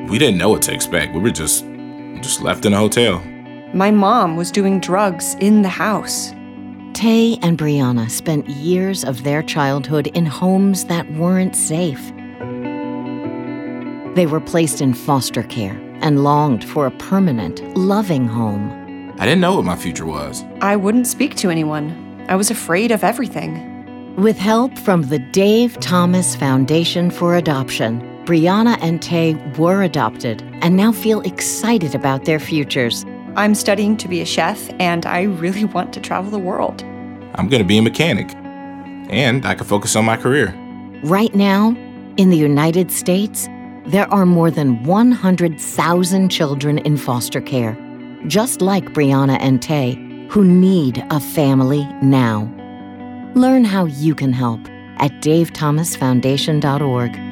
We didn't know what to expect. We were just left in a hotel. My mom was doing drugs in the house. Tay and Brianna spent years of their childhood in homes that weren't safe. They were placed in foster care and longed for a permanent, loving home. I didn't know what my future was. I wouldn't speak to anyone. I was afraid of everything. With help from the Dave Thomas Foundation for Adoption, Brianna and Tay were adopted and now feel excited about their futures. I'm studying to be a chef, and I really want to travel the world. I'm going to be a mechanic, and I can focus on my career. Right now, in the United States, there are more than 100,000 children in foster care, just like Brianna and Tay, who need a family now. Learn how you can help at davethomasfoundation.org.